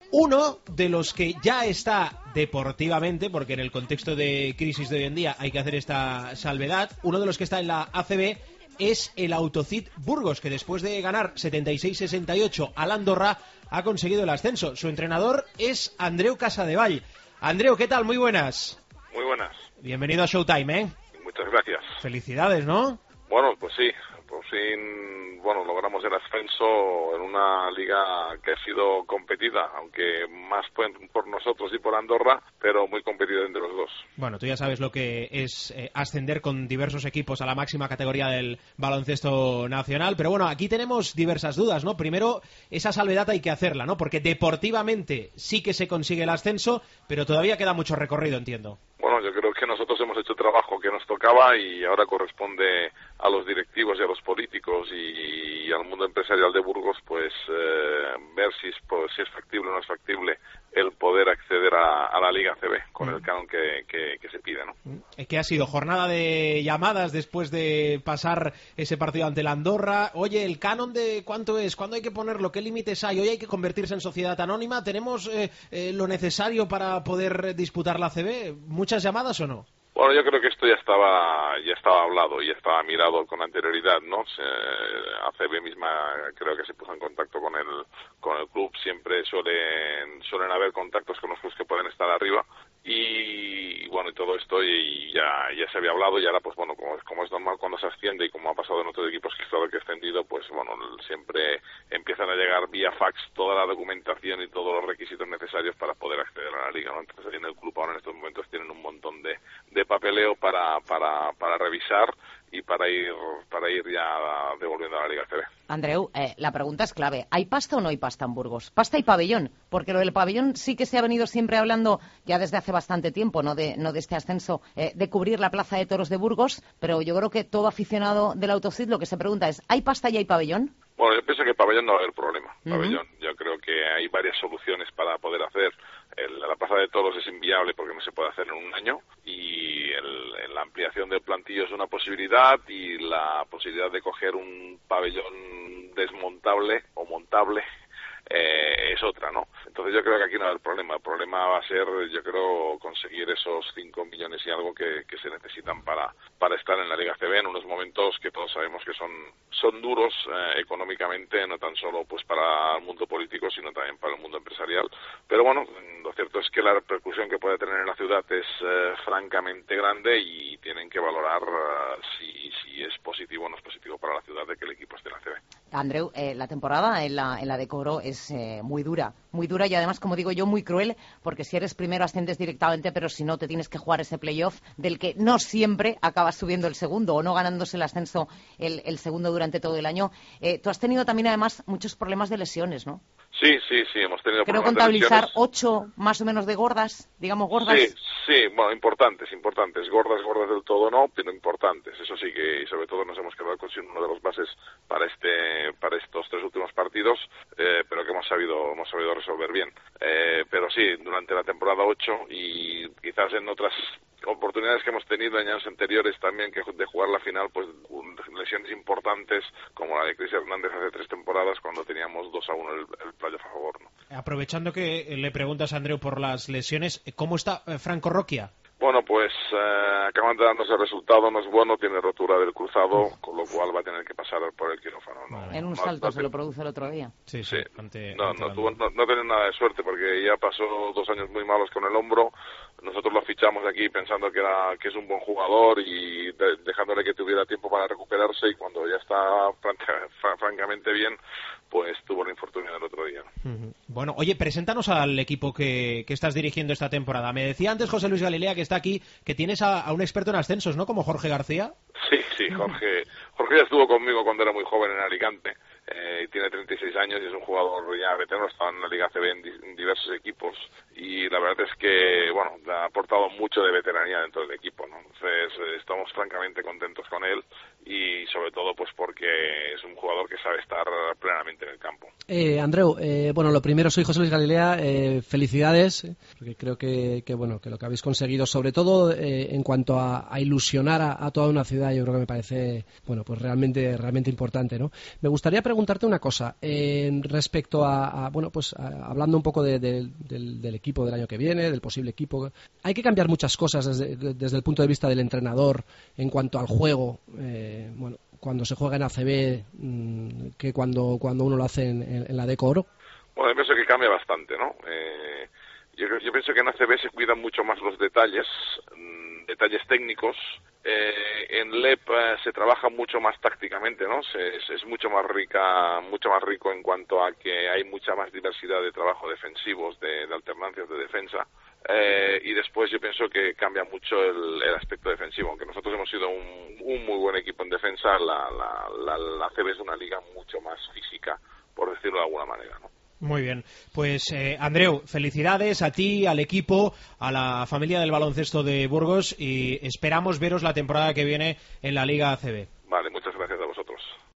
Uno de los que ya está deportivamente, porque en el contexto de crisis de hoy en día hay que hacer esta salvedad, uno de los que está en la ACB es el Autocid Burgos, que después de ganar 76-68 al Andorra ha conseguido el ascenso. Su entrenador es Andreu Casadevall. Andreu, ¿qué tal? Muy buenas. Muy buenas. Bienvenido a Showtime, ¿eh? Muchas gracias. Felicidades, ¿no? Bueno, pues sí, por fin, logramos el ascenso en una liga que ha sido competida, aunque más por nosotros y por Andorra, pero muy competida entre los dos. Bueno, tú ya sabes lo que es ascender con diversos equipos a la máxima categoría del baloncesto nacional, pero bueno, aquí tenemos diversas dudas, ¿no? Primero, esa salvedad hay que hacerla, ¿no? Porque deportivamente sí que se consigue el ascenso, pero todavía queda mucho recorrido, entiendo. Bueno, yo creo que nosotros hemos hecho el trabajo que nos tocaba y ahora corresponde a los directivos y a los políticos y al mundo empresarial de Burgos, pues ver si es factible o no es factible el poder acceder a la Liga ACB con el canon que se pide, ¿no? ¿Qué ha sido? ¿Jornada de llamadas después de pasar ese partido ante la Andorra? Oye, ¿el canon de cuánto es? ¿Cuándo hay que ponerlo? ¿Qué límites hay? ¿Hoy hay que convertirse en sociedad anónima? ¿Tenemos lo necesario para poder disputar la ACB? ¿Muchas llamadas o no? Bueno, yo creo que esto ya estaba hablado y ya estaba mirado con anterioridad, ¿no? ACB misma creo que se puso en contacto con el club. Siempre suelen haber contactos con los clubes que pueden estar arriba y bueno, y todo esto y ya se había hablado y ahora pues bueno, como es normal cuando se asciende y como ha pasado en otros equipos que es todo el que ha ascendido, pues bueno, siempre empiezan a llegar vía fax toda la documentación y todos los requisitos necesarios para poder acceder a la liga, ¿no? Entonces en el club ahora en estos momentos tienen un montón de papeleo para revisar y para ir ya devolviendo a la Liga ACB. Andreu, la pregunta es clave. ¿Hay pasta o no hay pasta en Burgos? Pasta y pabellón, porque lo del pabellón sí que se ha venido siempre hablando ya desde hace bastante tiempo, no de este ascenso, de cubrir la Plaza de Toros de Burgos, pero yo creo que todo aficionado del Autocid lo que se pregunta es, ¿hay pasta y hay pabellón? Bueno, yo pienso que pabellón no va a haber problema. Pabellón, yo creo que hay varias soluciones para poder hacer. La Plaza de Toros es inviable porque no se puede hacer en un año y la ampliación del plantillo es una posibilidad y la posibilidad de coger un pabellón desmontable o montable es otra, ¿no? Entonces yo creo que aquí no va a haber problema. El problema va a ser, yo creo, conseguir esos 5 millones y algo que se necesitan para estar en la Liga ACB en unos momentos que todos sabemos que son duros económicamente, no tan solo pues para el mundo político, sino también para el mundo empresarial. Pero bueno, lo cierto es que la repercusión que puede tener en la ciudad es francamente grande y tienen que valorar si es positivo o no es positivo para la ciudad de que el equipo esté en la ACB. Andreu, la temporada en la de Cobro es muy dura y además, como digo yo, muy cruel, porque si eres primero asciendes directamente, pero si no te tienes que jugar ese playoff del que no siempre acabas subiendo el segundo o no ganándose el ascenso el segundo durante todo el año. Tú has tenido también además muchos problemas de lesiones, ¿no? Sí, hemos tenido Creo problemas de lesiones. contabilizar 8 más o menos de gordas, digamos gordas. Sí, bueno, importantes. Gordas del todo no, pero importantes. Eso sí que, y sobre todo nos hemos quedado con uno de los bases para estos 3 últimos partidos, pero que hemos sabido resolver bien. Pero sí, durante la temporada 8 y quizás en otras oportunidades que hemos tenido en años anteriores también que de jugar la final, pues lesiones importantes como la de Cris Hernández hace 3 temporadas cuando teníamos 2-1 el playoff a favor, ¿no? Aprovechando que le preguntas a Andreu por las lesiones, ¿cómo está Franco Rocchia? Bueno, pues acaban de darnos el resultado, no es bueno, tiene rotura del cruzado, con lo cual va a tener que pasar por el quirófano. ¿No? En un salto se lo produce el otro día. Sí. No tiene nada de suerte porque ya pasó 2 años muy malos con el hombro. Nosotros lo fichamos aquí pensando que es un buen jugador y dejándole que tuviera tiempo para recuperarse y cuando ya está francamente bien, pues tuvo el infortunio del otro día. Bueno, oye, preséntanos al equipo que estás dirigiendo esta temporada. Me decía antes José Luis Galilea, que está aquí, que tienes a un experto en ascensos, ¿no? Como Jorge García. Sí, Jorge ya estuvo conmigo cuando era muy joven en Alicante. Tiene 36 años y es un jugador ya veterano, estaba en la Liga ACB en diversos equipos y la verdad es que, bueno, ha aportado mucho de veteranía dentro del equipo, ¿no? Entonces estamos francamente contentos con él y sobre todo pues porque es un jugador que sabe estar plenamente en el campo. Andreu, bueno, lo primero, soy José Luis Galilea, felicidades, porque creo que lo que habéis conseguido, sobre todo en cuanto a ilusionar a toda una ciudad, yo creo que me parece, bueno, pues realmente importante, ¿no? Me gustaría preguntar preguntarte una cosa respecto hablando un poco del equipo del año que viene, del posible equipo. Hay que cambiar muchas cosas desde el punto de vista del entrenador en cuanto al juego. Cuando se juega en ACB que cuando uno lo hace en la Deco Oro. Bueno, yo pienso que cambia bastante, ¿no? Yo pienso que en ACB se cuidan mucho más los detalles técnicos. En LEP se trabaja mucho más tácticamente, ¿no? Es mucho más rico en cuanto a que hay mucha más diversidad de trabajo defensivos, de alternancias de defensa. Y después yo pienso que cambia mucho el aspecto defensivo. Aunque nosotros hemos sido un muy buen equipo en defensa, la ACB es una liga mucho más física, por decirlo de alguna manera, ¿no? Muy bien, pues Andreu, felicidades a ti, al equipo, a la familia del baloncesto de Burgos y esperamos veros la temporada que viene en la Liga ACB. Vale, muchas gracias a vosotros.